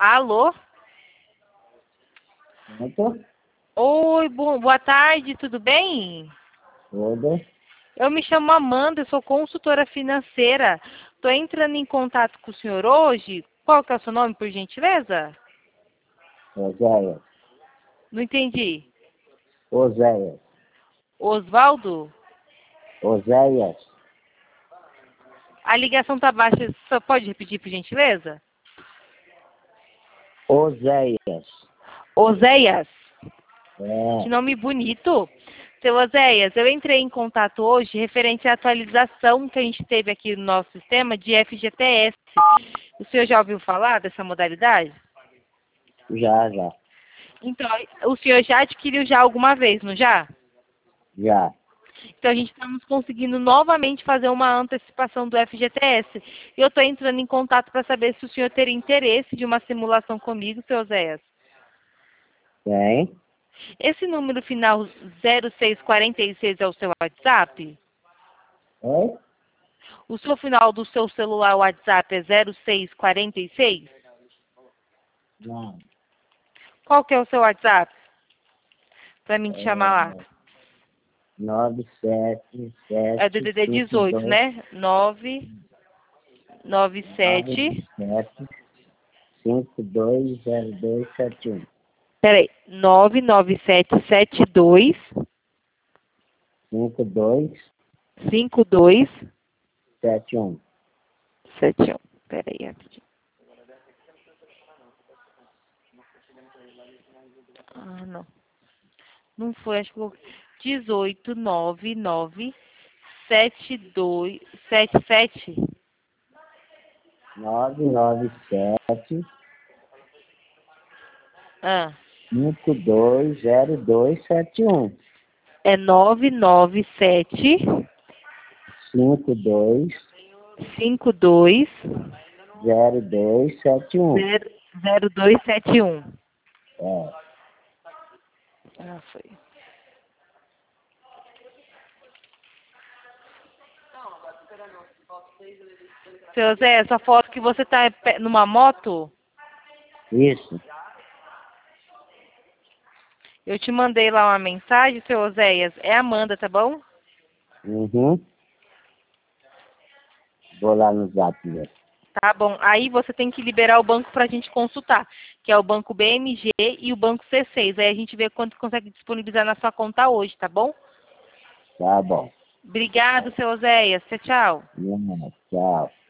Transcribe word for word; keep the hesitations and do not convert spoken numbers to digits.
Alô? Pronto? Oi, bo- boa tarde, tudo bem? Tudo? Eu me chamo Amanda, eu sou consultora financeira. Estou entrando em contato com o senhor hoje. Qual que é o seu nome, por gentileza? Oséias. Não entendi. Oséias. Osvaldo? Oséias. A ligação tá baixa. Só pode repetir, por gentileza? Oséias. Oséias. Que É. nome bonito. Seu Oséias, eu entrei em contato hoje referente à atualização que a gente teve aqui no nosso sistema de F G T S. O senhor já ouviu falar dessa modalidade? Já, já. Então, o senhor já adquiriu já alguma vez, não já? Já. Então, a gente estamos conseguindo novamente fazer uma antecipação do F G T S. E eu estou entrando em contato para saber se o senhor teria interesse de uma simulação comigo, seu Oséias. Tem? Esse número final zero seis quatro seis é o seu WhatsApp? Oi? O seu final do seu celular WhatsApp é zero seis quatro seis? Não. Qual que é o seu WhatsApp? Para mim te chamar lá. É, nove sete É sete D D D cinco dezoito, dois né? nove nove nove sete. sete cinco dois zero dois sete um. Peraí. nove nove sete sete dois cinco dois cinco dois sete um. sete um. Peraí, rapidinho. Ah, não. Não foi, acho que eu... dezoito nove nove sete dois sete sete. nove nove sete Ah, cinco dois zero dois sete um. é nove nove sete cinco dois cinco dois zero dois sete um. zero dois sete um. É. Ah, foi. Seu Zé, essa foto que você tá pe- numa moto, Isso. eu te mandei lá uma mensagem, seu Oséias. É Amanda, tá bom? Uhum. Vou lá no zap mesmo. Tá bom. Aí você tem que liberar o banco pra gente consultar, que é o banco B M G e o banco C seis. Aí a gente vê quanto consegue disponibilizar na sua conta hoje, tá bom? Tá bom. Obrigado, seu Oséias. Tchau, tchau. Uhum. Tchau.